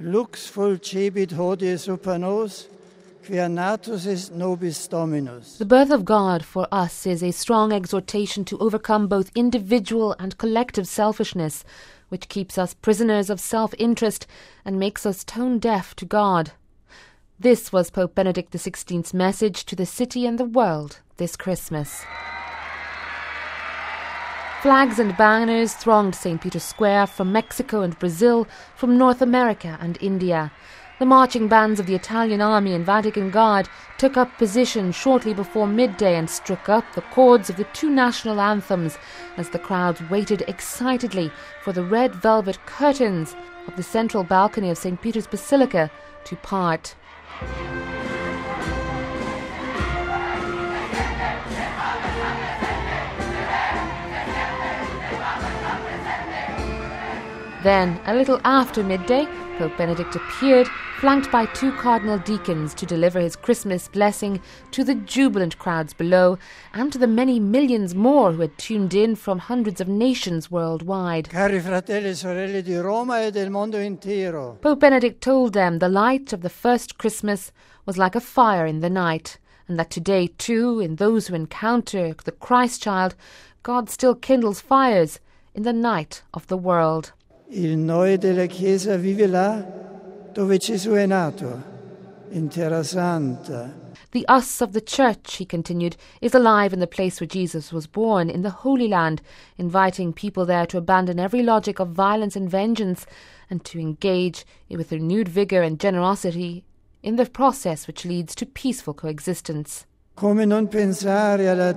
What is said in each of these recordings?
lux fulcebit hodie super nos, quia natus est nobis Dominus. The birth of God for us is a strong exhortation to overcome both individual and collective selfishness, which keeps us prisoners of self-interest and makes us tone-deaf to God. This was Pope Benedict XVI's message to the city and the world this Christmas. Flags and banners thronged St. Peter's Square from Mexico and Brazil, from North America and India. The marching bands of the Italian Army and Vatican Guard took up position shortly before midday and struck up the chords of the two national anthems as the crowds waited excitedly for the red velvet curtains of the central balcony of St. Peter's Basilica to part. Then, a little after midday, Pope Benedict appeared, flanked by two cardinal deacons, to deliver his Christmas blessing to the jubilant crowds below and to the many millions more who had tuned in from hundreds of nations worldwide. Cari fratelli e sorelle di Roma e del mondo intero. Pope Benedict told them the light of the first Christmas was like a fire in the night, and that today too, in those who encounter the Christ child, God still kindles fires in the night of the world. Il noi della Chiesa vive là dove Gesù è nato, in Terra Santa. The us of the Church, he continued, is alive in the place where Jesus was born, in the Holy Land, inviting people there to abandon every logic of violence and vengeance and to engage with renewed vigour and generosity in the process which leads to peaceful coexistence. Come non pensare alla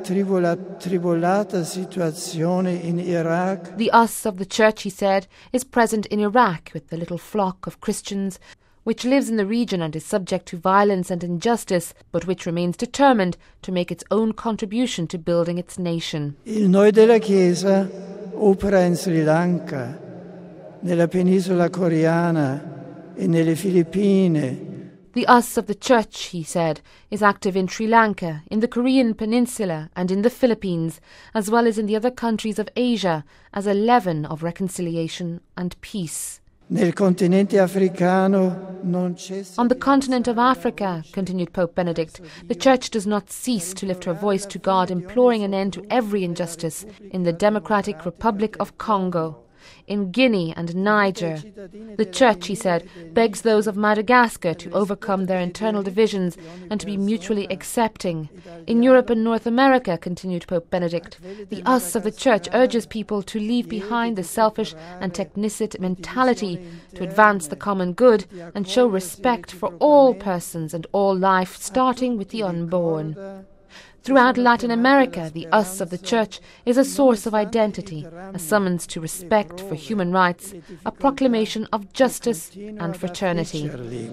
tribolata situazione in Iraq? The us of the Church, he said, is present in Iraq with the little flock of Christians which lives in the region and is subject to violence and injustice, but which remains determined to make its own contribution to building its nation. Il noi della Chiesa opera in Sri Lanka, nella penisola coreana e nelle Filippine. The us of the Church, he said, is active in Sri Lanka, in the Korean peninsula and in the Philippines, as well as in the other countries of Asia, as a leaven of reconciliation and peace. Nel continente africano non cessa. On the continent of Africa, continued Pope Benedict, the Church does not cease to lift her voice to God, imploring an end to every injustice in the Democratic Republic of Congo, in Guinea and Niger. The Church, he said, begs those of Madagascar to overcome their internal divisions and to be mutually accepting. In Europe and North America, continued Pope Benedict, the us of the Church urges people to leave behind the selfish and technicist mentality, to advance the common good and show respect for all persons and all life, starting with the unborn. Throughout Latin America, the us of the Church is a source of identity, a summons to respect for human rights, a proclamation of justice and fraternity.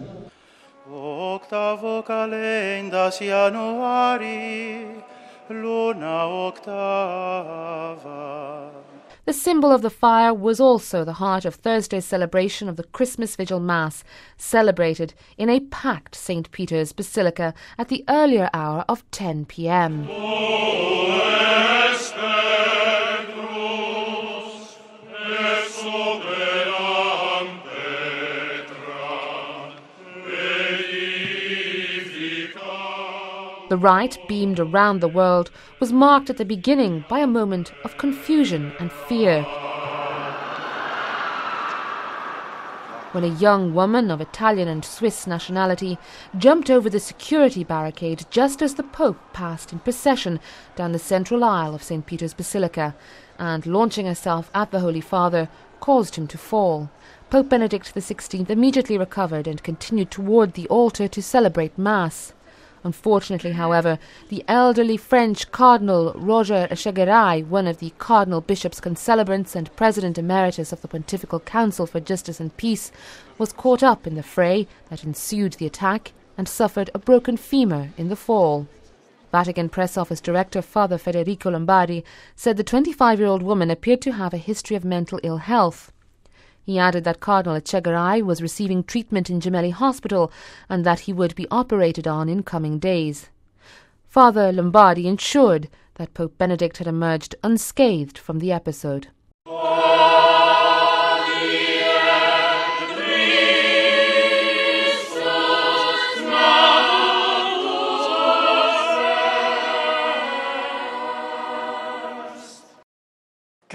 Octavo calenda Januari, luna octava. The symbol of the fire was also the heart of Thursday's celebration of the Christmas Vigil Mass, celebrated in a packed St. Peter's Basilica at the earlier hour of 10 p.m. The rite, beamed around the world, was marked at the beginning by a moment of confusion and fear, when a young woman of Italian and Swiss nationality jumped over the security barricade just as the Pope passed in procession down the central aisle of St. Peter's Basilica, and, launching herself at the Holy Father, caused him to fall. Pope Benedict XVI immediately recovered and continued toward the altar to celebrate Mass. Unfortunately, however, the elderly French Cardinal Roger Echegaray, one of the Cardinal Bishops Concelebrants and President Emeritus of the Pontifical Council for Justice and Peace, was caught up in the fray that ensued the attack and suffered a broken femur in the fall. Vatican Press Office Director Father Federico Lombardi said the 25-year-old woman appeared to have a history of mental ill health. He added that Cardinal Echegaray was receiving treatment in Gemelli Hospital and that he would be operated on in coming days. Father Lombardi ensured that Pope Benedict had emerged unscathed from the episode.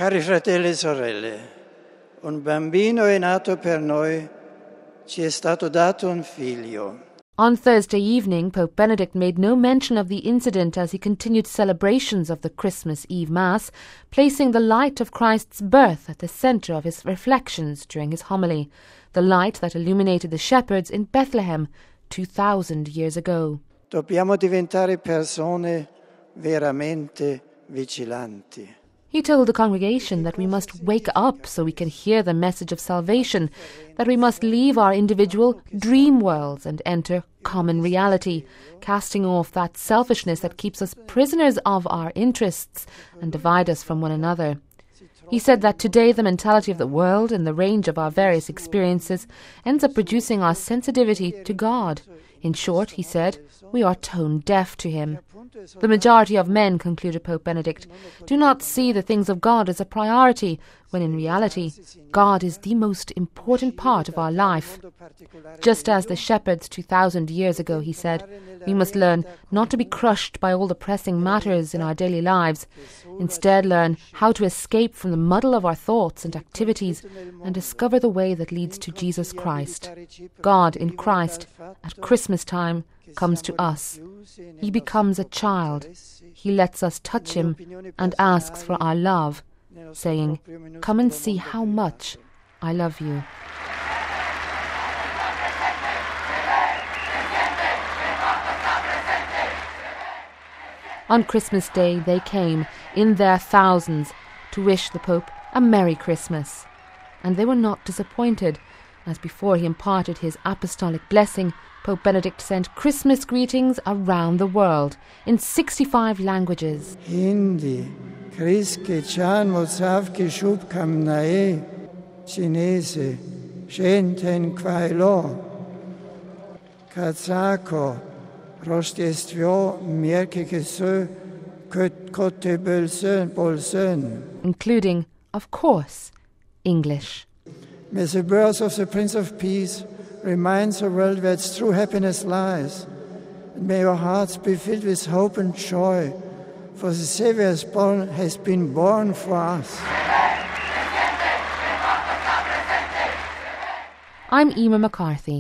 Cari fratelli e sorelle, un bambino è nato per noi, ci è stato dato un figlio. On Thursday evening, Pope Benedict made no mention of the incident as he continued celebrations of the Christmas Eve Mass, placing the light of Christ's birth at the centre of his reflections during his homily, the light that illuminated the shepherds in Bethlehem 2,000 years ago. Dobbiamo diventare persone veramente vigilanti. He told the congregation that we must wake up so we can hear the message of salvation, that we must leave our individual dream worlds and enter common reality, casting off that selfishness that keeps us prisoners of our interests and divide us from one another. He said that today the mentality of the world and the range of our various experiences ends up reducing our sensitivity to God. In short, he said, we are tone deaf to him. The majority of men, concluded Pope Benedict, do not see the things of God as a priority, when in reality, God is the most important part of our life. Just as the shepherds 2,000 years ago, he said, we must learn not to be crushed by all the pressing matters in our daily lives. Instead, learn how to escape from the muddle of our thoughts and activities and discover the way that leads to Jesus Christ. God in Christ, at Christmas time, comes to us. He becomes a child. He lets us touch him and asks for our love, saying, "Come and see how much I love you." On Christmas Day they came, in their thousands, to wish the Pope a Merry Christmas. And they were not disappointed, as before he imparted his apostolic blessing, Pope Benedict sent Christmas greetings around the world in 65 languages. Hindi, Kriske, Chan, Mozavki, Shubkam, Nae, Chinese, Shenten, Kwailo, Kazako, Rostiestvo, Mierke, Kesö, Kote, Bolsön, including, of course, English. May the birth of the Prince of Peace reminds the world where its true happiness lies. And may our hearts be filled with hope and joy, for the Saviour has been born for us. I'm Emer McCarthy.